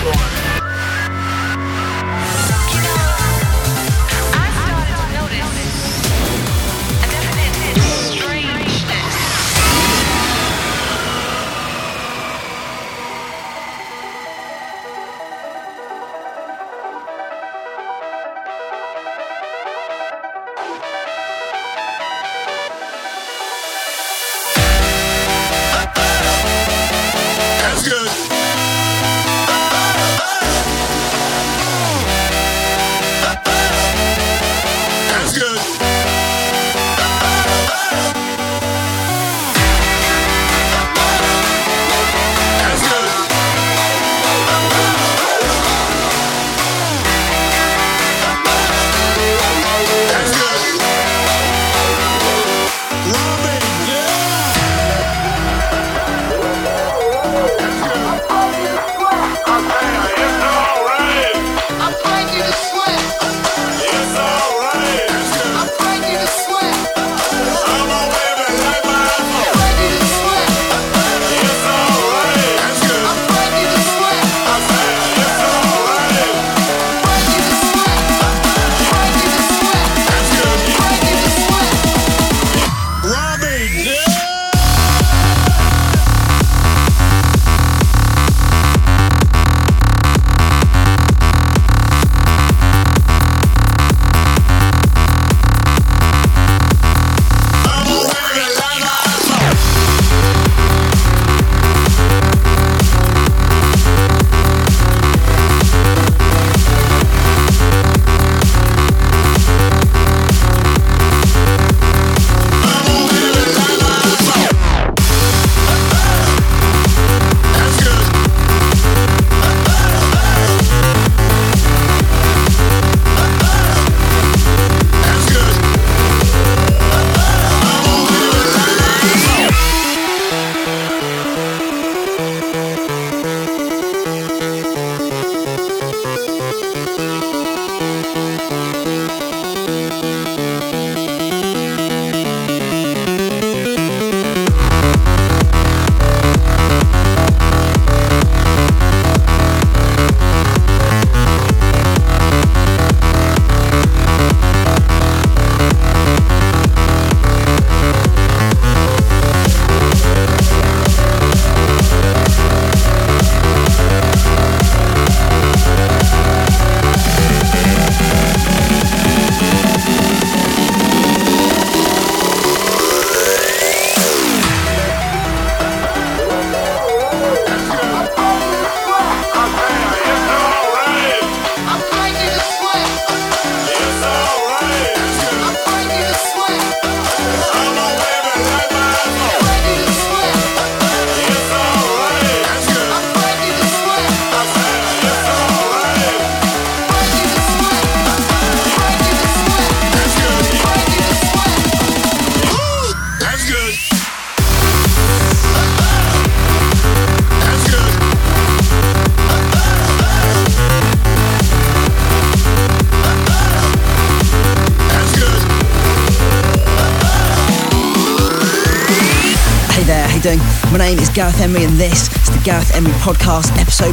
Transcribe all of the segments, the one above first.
doing? My name is Gareth Emery and this is the Gareth Emery Podcast, episode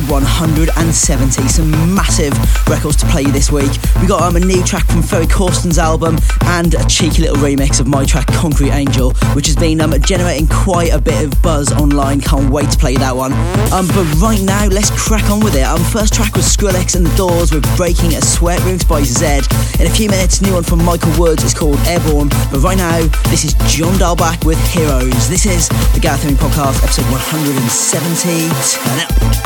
170. Some massive records to play you this week. We got a new track from Ferry Corsten's album and a cheeky little remix of my track Concrete Angel, which has been generating quite a bit of buzz online. Can't wait to play that one. But right now, let's crack on with it. First track was Skrillex and the Doors with Breaking a Sweat, remixed by Zed. In a few minutes, new one from Michael Woods. It's called Airborne. But right now, this is John Dahlback with Heroes. This is the Gareth Emery Podcast, episode 170. Turn up.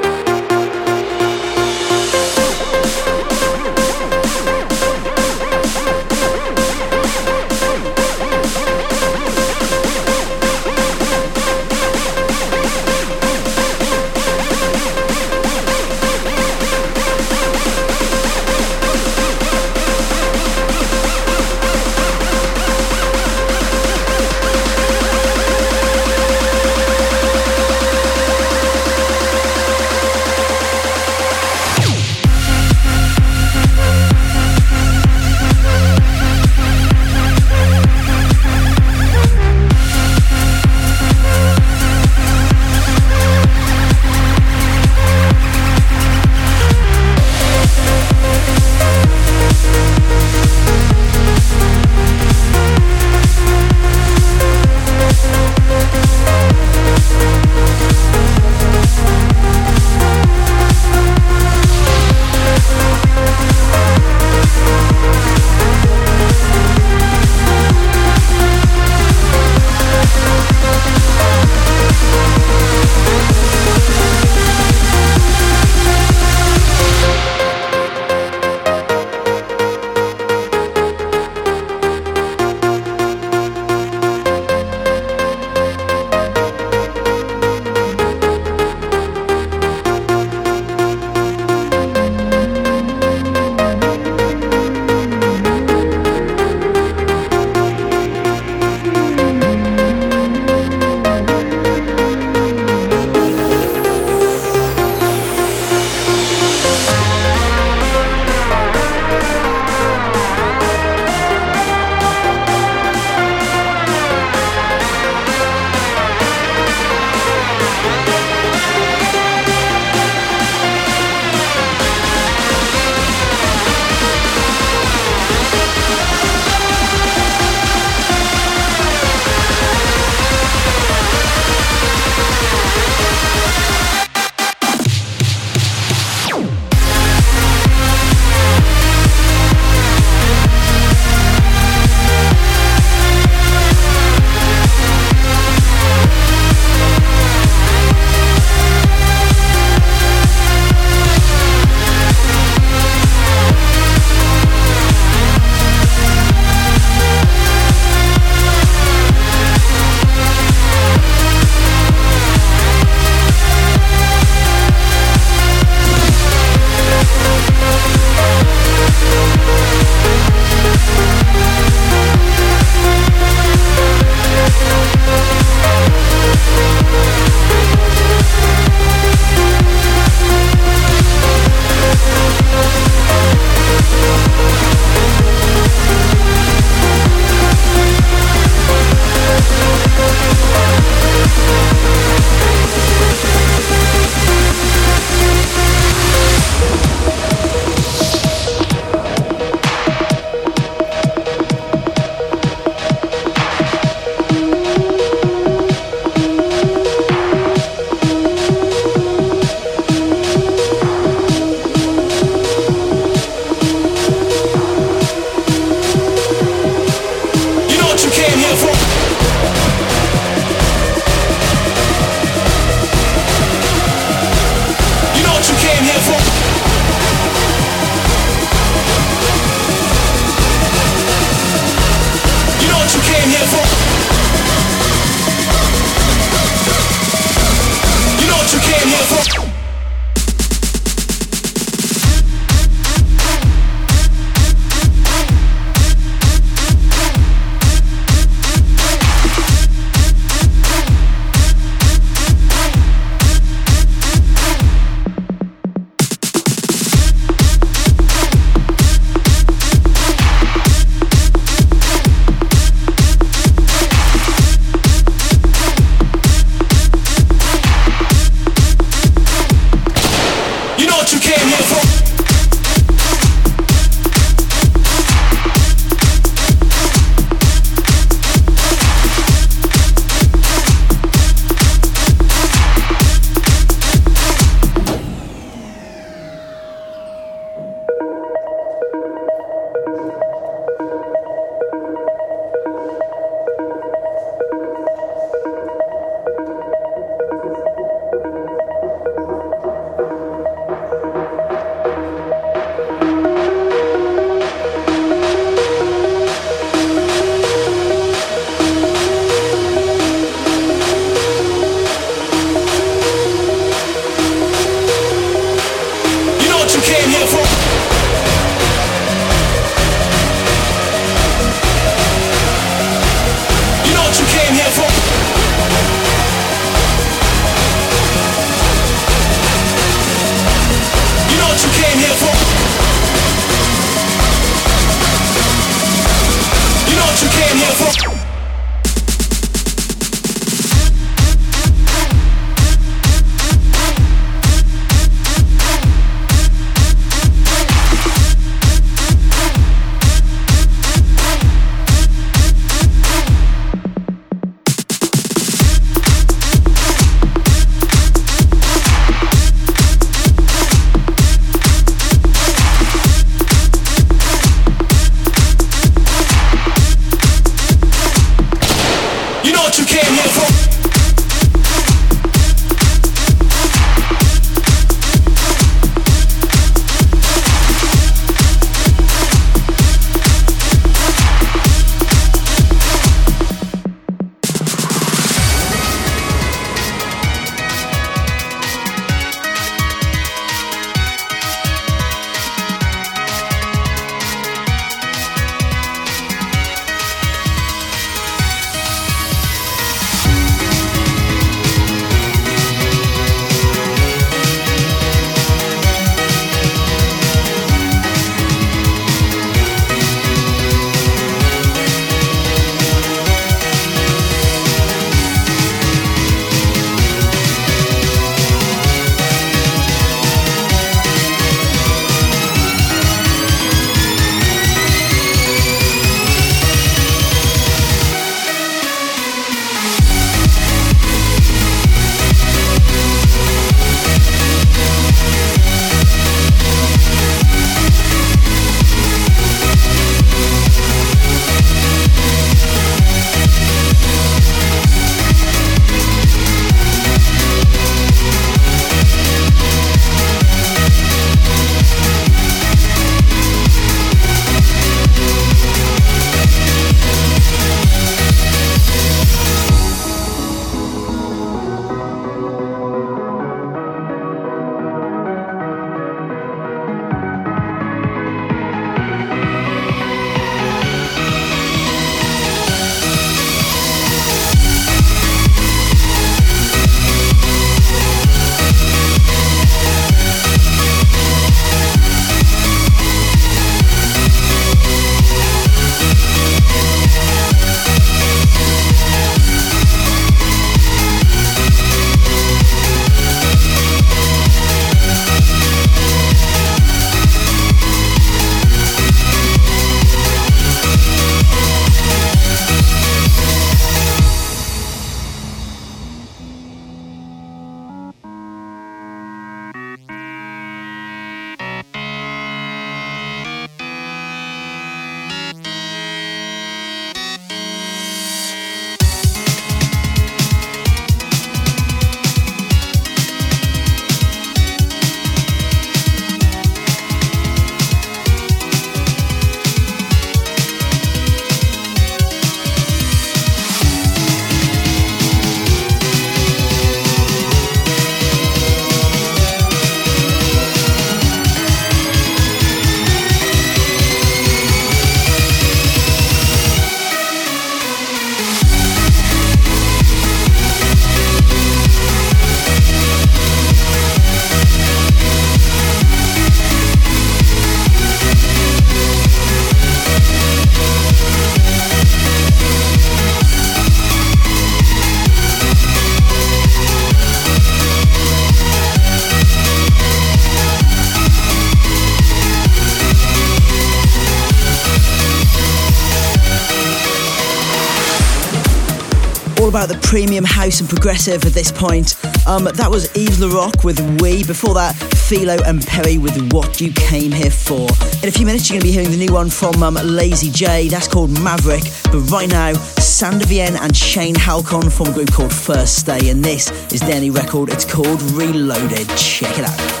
about the premium house and progressive at this point. That was Yves Laroque with We. Before that, Philo and Perry with What You Came Here For. In a few minutes, you're going to be hearing the new one from Lazy J. That's called Maverick. But right now, Sander Vienne and Shane Halcon form a group called First Stay. And this is their new record. It's called Reloaded. Check it out.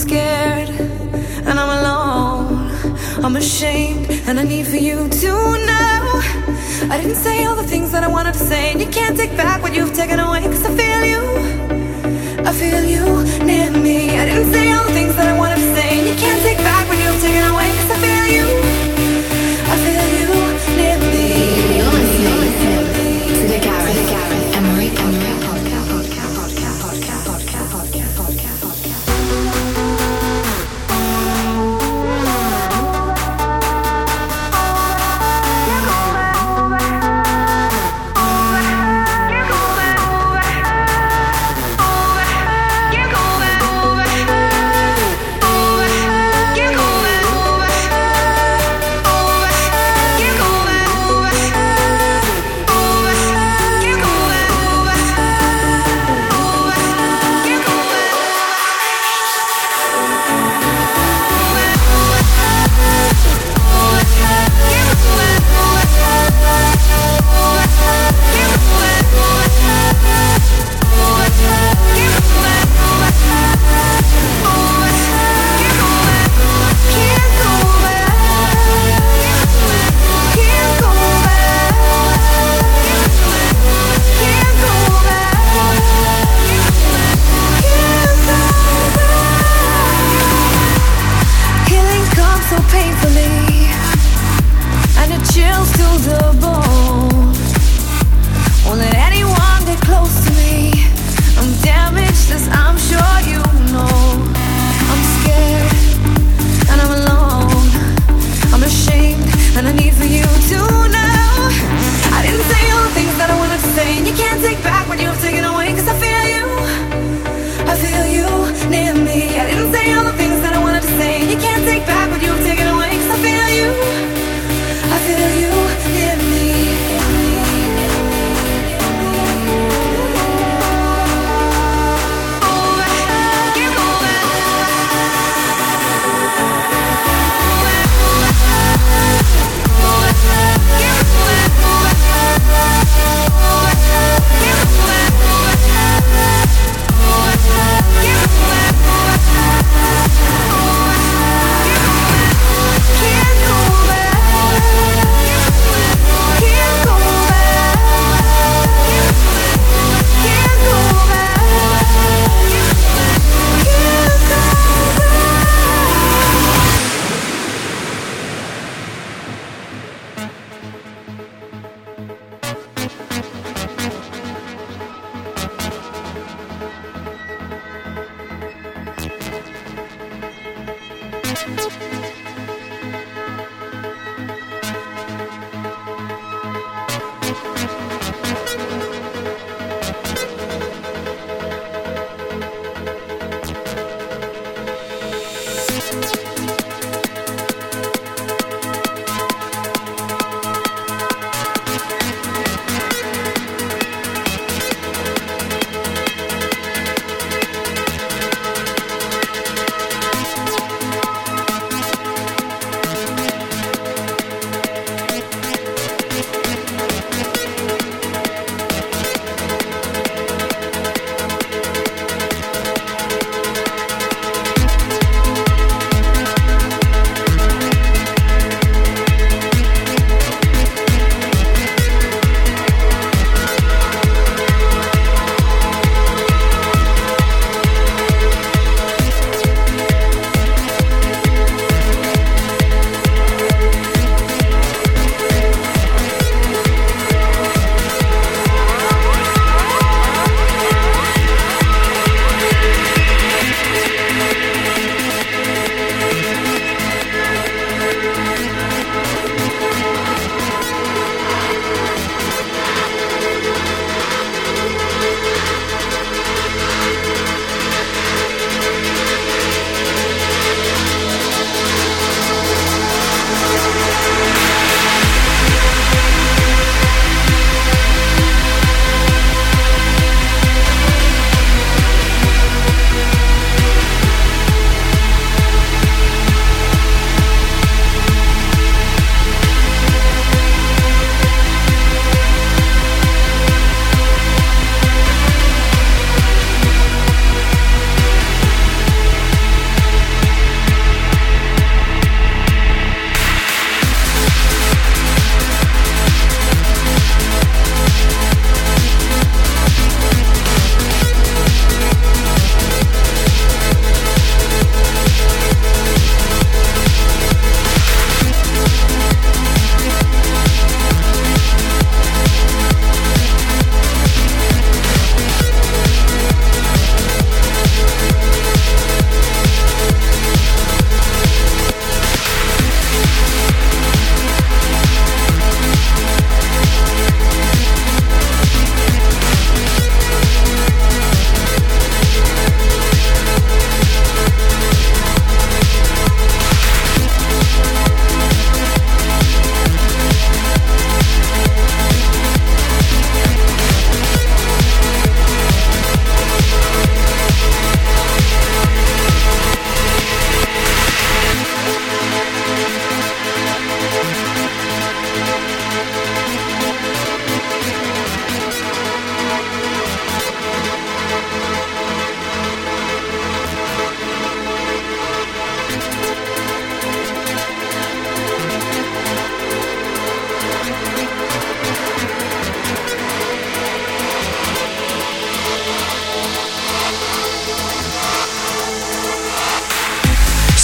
scared and I'm alone. I'm ashamed and I need for you to know I didn't say all the things that I wanted to say, and you can't take back what you've taken away. Cause I feel you near me. I didn't say all the things that I wanted to say, and you can't take back what you've taken away. Cause I feel you near me. You're listening to the Gareth Emery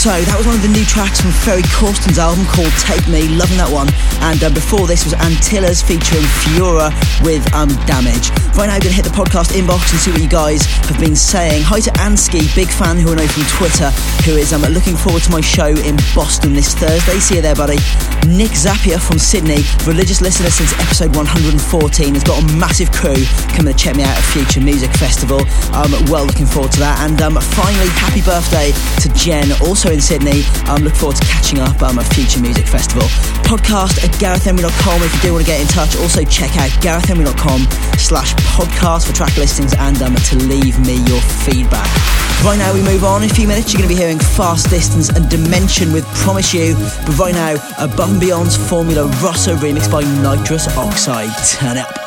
So that was one of the new tracks from Ferry Corsten's album called Take Me, loving that one. And before this was Antillas featuring Fiora with Damage. Right now I'm going to hit the podcast inbox and see what you guys have been saying. Hi to Ansky, big fan who I know from Twitter, who is looking forward to my show in Boston this Thursday. See you there, buddy. Nick Zapier from Sydney, religious listener since episode 114, has got a massive crew coming to check me out at Future Music Festival. I'm well looking forward to that. And finally, happy birthday to Jen, also in Sydney. I'm looking forward to catching up at Future Music Festival. Podcast at GarethEmery.com if you do want to get in touch. Also check out GarethEmery.com/podcast for track listings and to leave me your feedback. Right now we move on. In a few minutes you're going to be hearing Fast Distance and Dimension with Promise You. But right now, Above and Beyond's Formula Rossa remixed by Nitrous Oxide. Turn it up.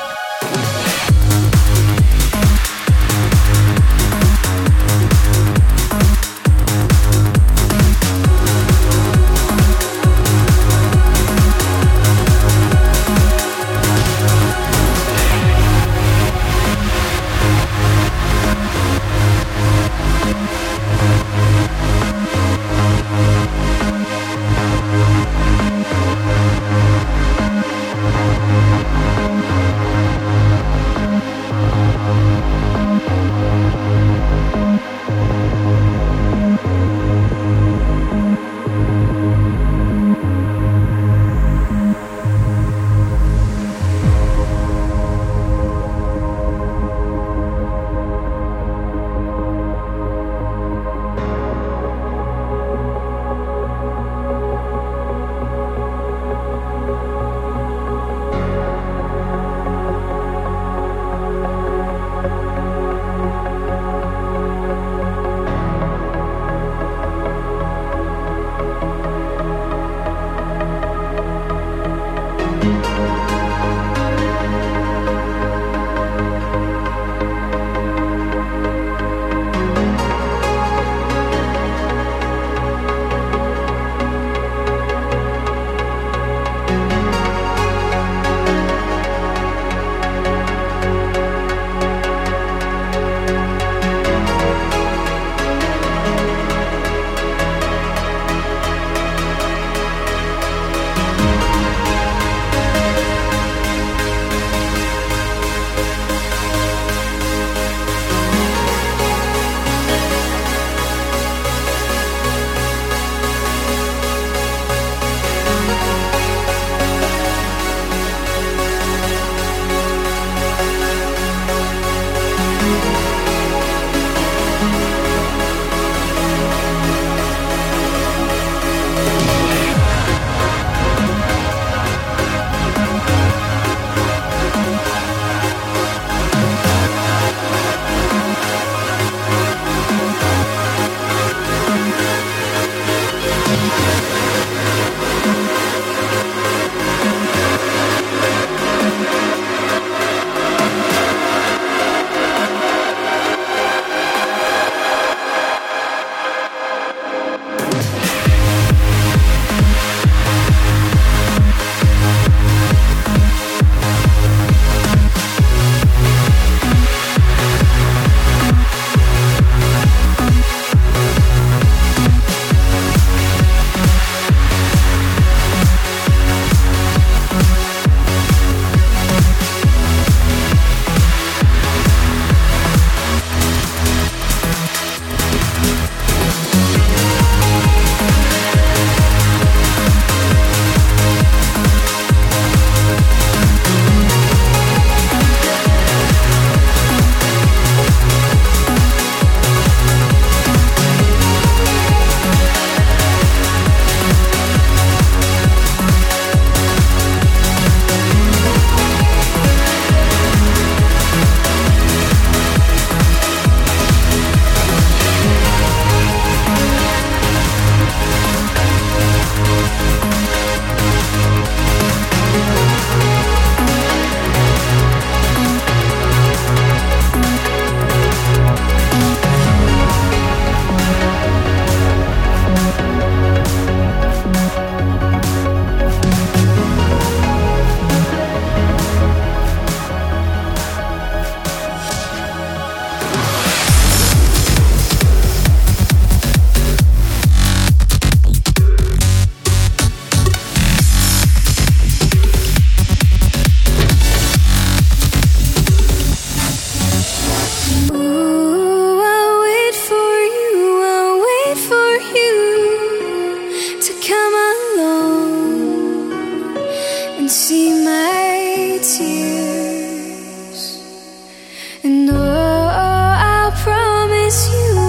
tears. And oh, I'll promise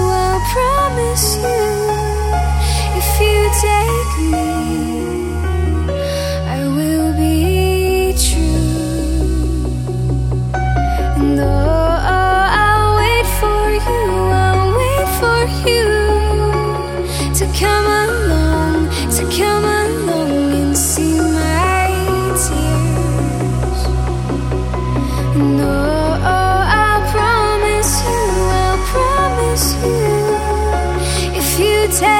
you, if you take me, I will be true. And oh, I'll wait for you to come along and see my tears. And oh, I'll promise you, if you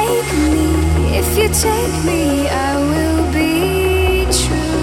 take me, I will be true.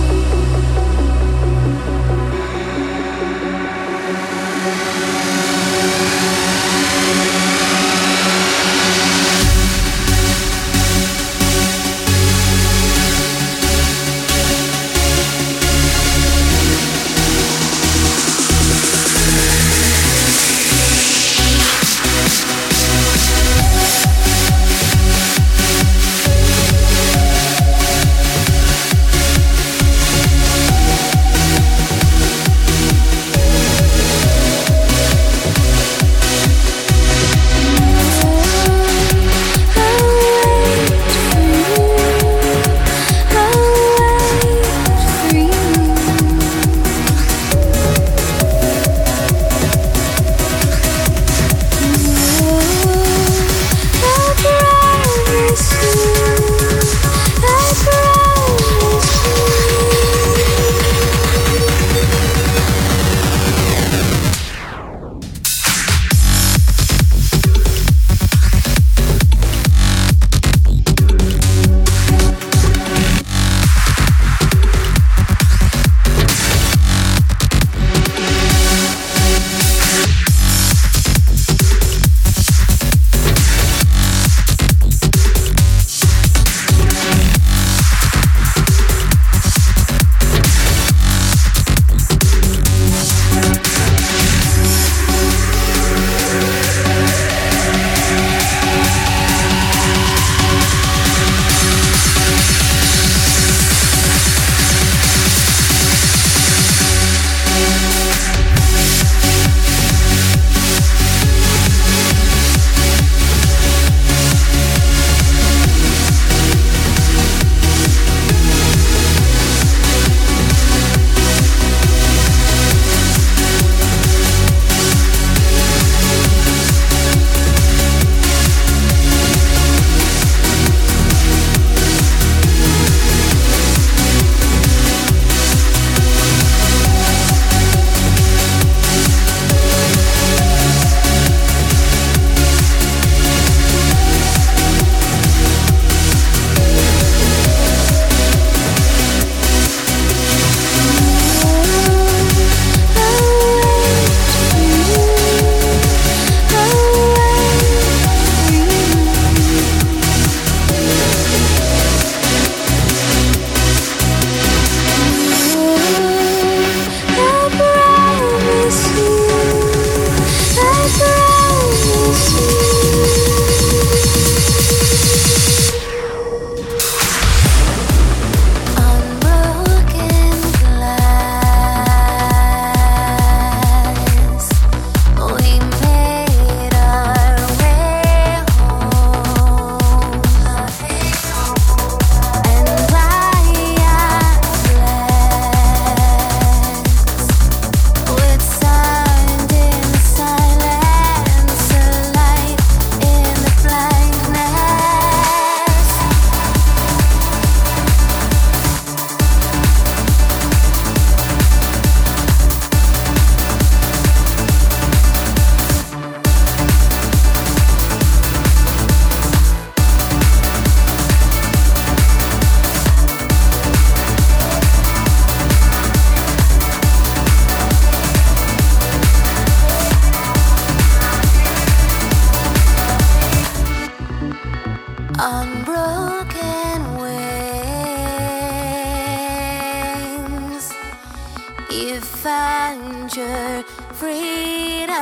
find your freedom,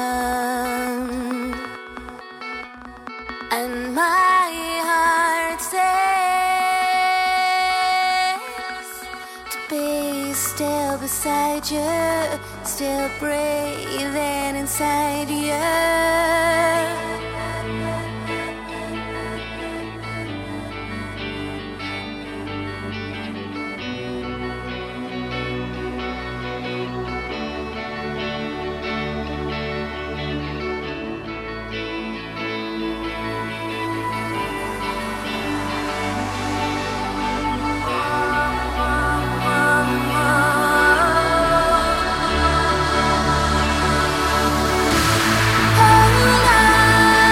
and my heart says to be still beside you, still breathing inside you. Hold on.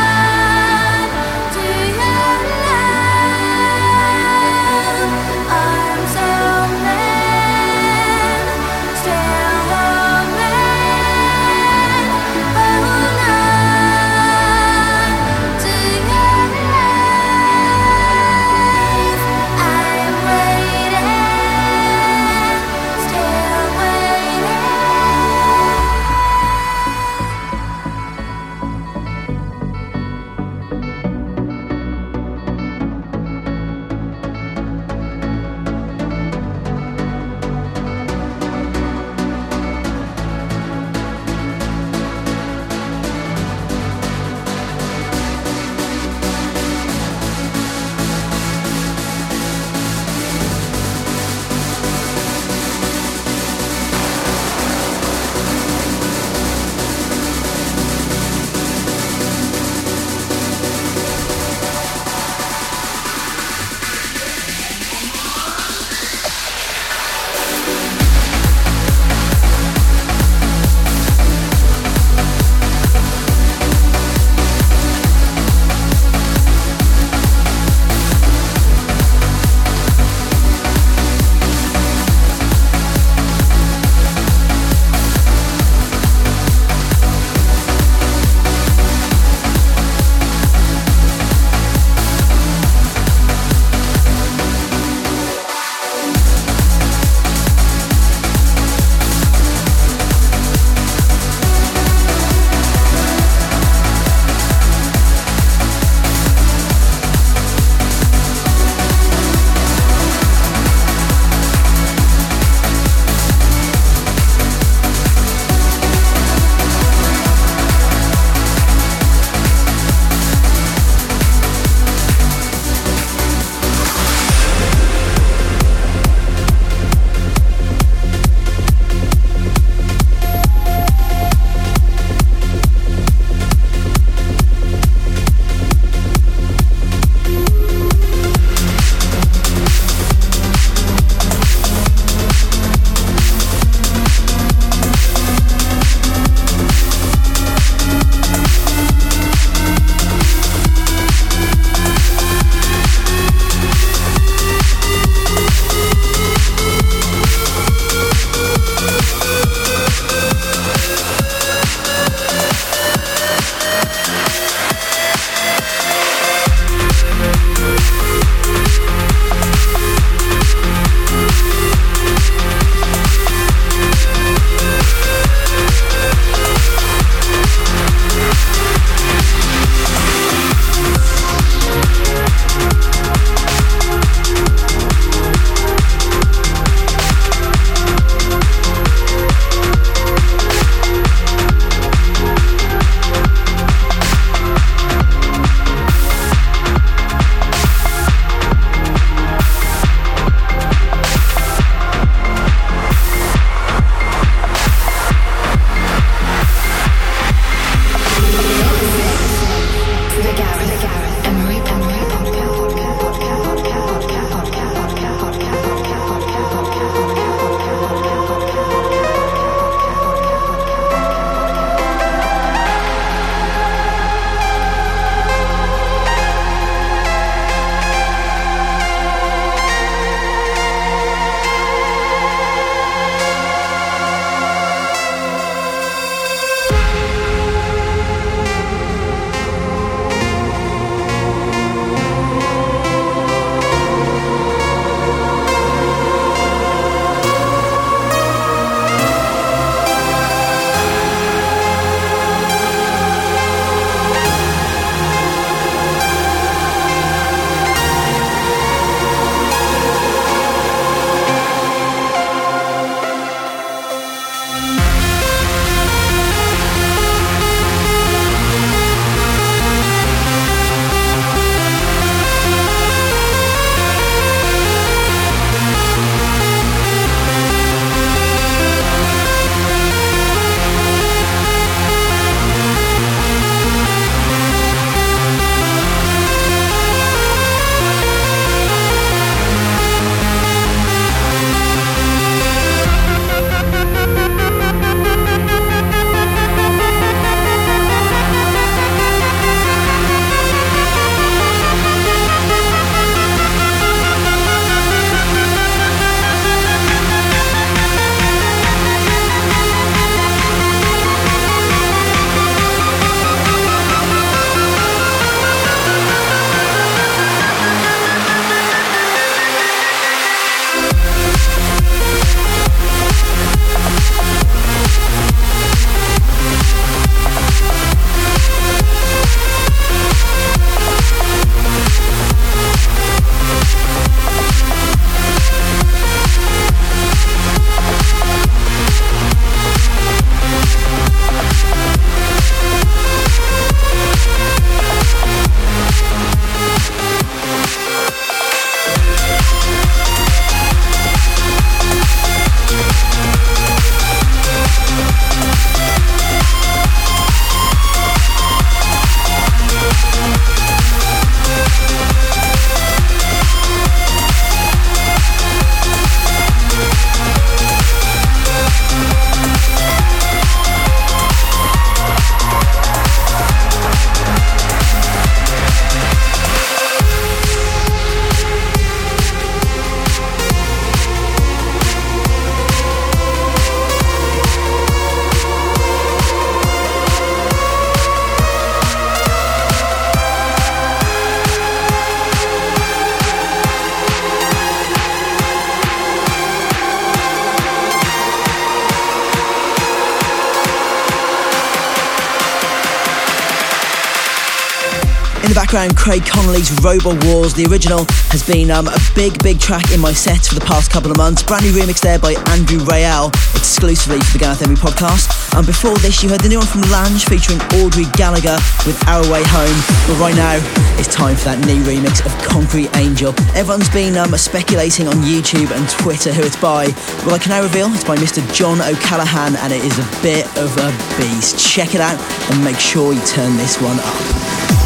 the background, Craig Connolly's Robot Wars. The original has been a big track in my sets for the past couple of months. Brand new remix there by Andrew Rayel, exclusively for the Gareth Emery podcast. And before this, you heard the new one from Lange featuring Audrey Gallagher with Our Way Home. But right now, it's time for that new remix of Concrete Angel. Everyone's been speculating on YouTube and Twitter who it's by. Well, I can now reveal it's by Mr. John O'Callaghan, and it is a bit of a beast. Check it out and make sure you turn this one up.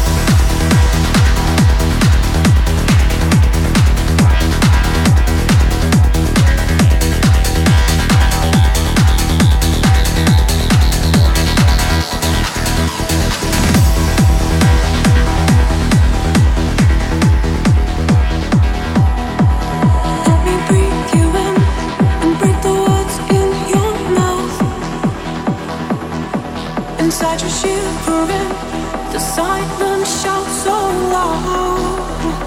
Inside you're shivering, the silence shouts so loud.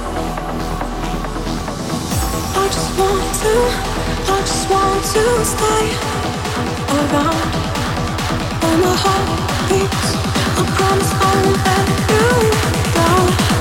I just want to stay around. When my heart beats, I promise I won't let you down.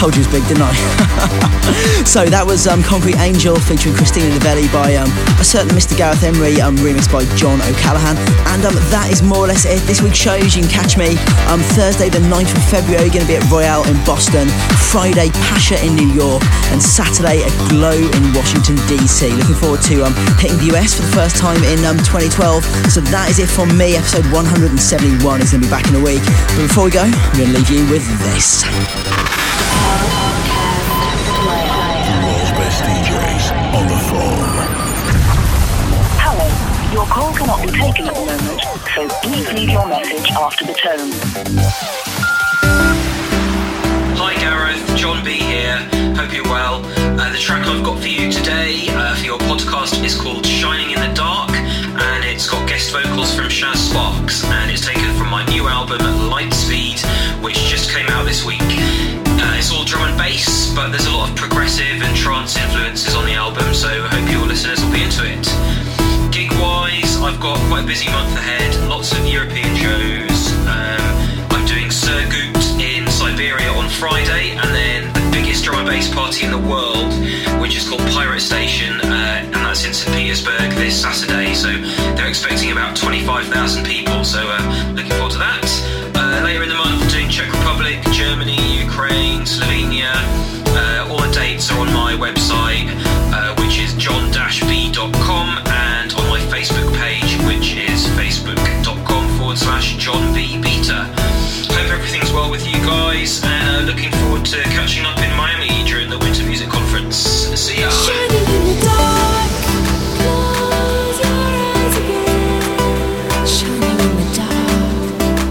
Told you it was big, didn't I? So that was Concrete Angel featuring Christina Novelli by a certain Mr. Gareth Emery, remixed by John O'Callaghan. And that is more or less it. This week's shows, you can catch me Thursday the 9th of February, going to be at Royale in Boston, Friday Pasha in New York, and Saturday at Glow in Washington DC. Looking forward to hitting the US for the first time in 2012. So that is it from me. Episode 171 is going to be back in a week. But before we go, I'm going to leave you with this. The world's best DJs on the phone. Hello, your call cannot be taken at the moment, so please leave your message after the tone. Hi Gareth, John B here, hope you're well. The track I've got for you today for your podcast is called Shining in the Dark, and it's got guest vocals from Shaz Sparks, and it's taken from my new album Lightspeed, which just came out this week. It's all drum and bass, but there's a lot of progressive and trance influences on the album, so I hope your listeners will be into it. Gig-wise, I've got quite a busy month ahead, lots of European shows. I'm doing Surgut in Siberia on Friday, and then the biggest drum and bass party in the world, which is called Pirate Station, and that's in St. Petersburg this Saturday, so they're expecting about 25,000 people, so looking forward to that. Later in the month, doing Czech Republic, Germany, Ukraine, Slovenia. All the dates are on my website, which is john-b.com, and on my Facebook page, which is facebook.com/John V Beta. Hope everything's well with you guys, and looking forward to catching up in Miami during the Winter Music Conference. See ya! Shining in the dark, close your eyes again. Shining in the dark,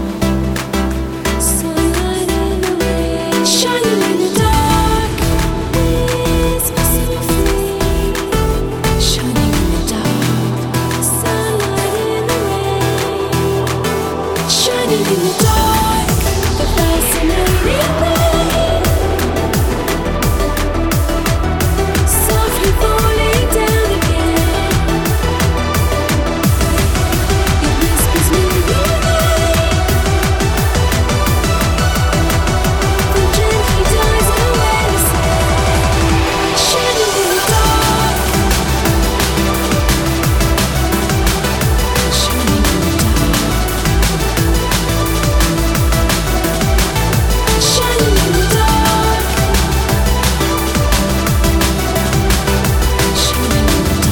sunlight in the rain. Shining in the dark, whisper softly. Shining in the dark, sunlight in the rain. Shining in the dark, the fascinating way. Softly falling down again. It whispers me your name, then gently dies away the same. Shining in the dark, shining in the dark, shining in the dark, shining in the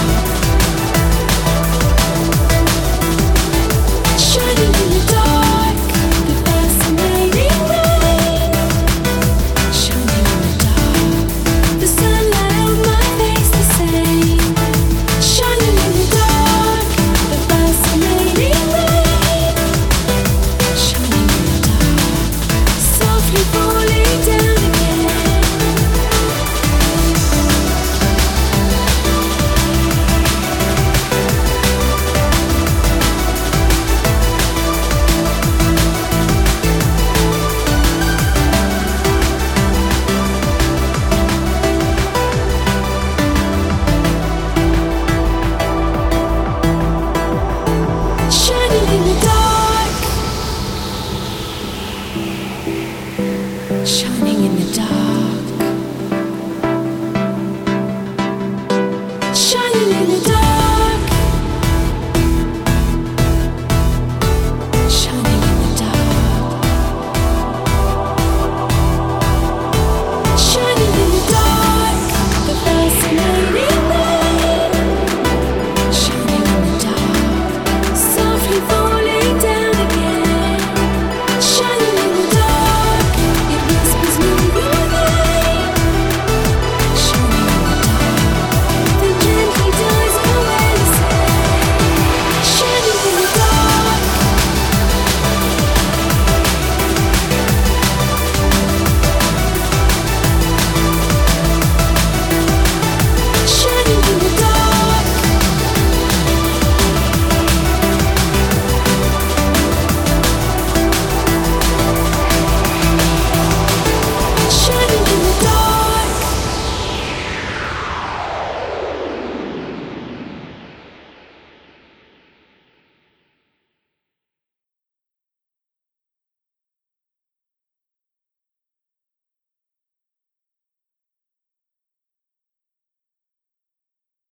dark, shining in the dark, the fascinating rain. Shining in the dark, the sunlight on my face the same. Shining in the dark, the fascinating rain. Shining in the dark, softly falling down again. Shining in the dark, shining in the dark, shining in the dark.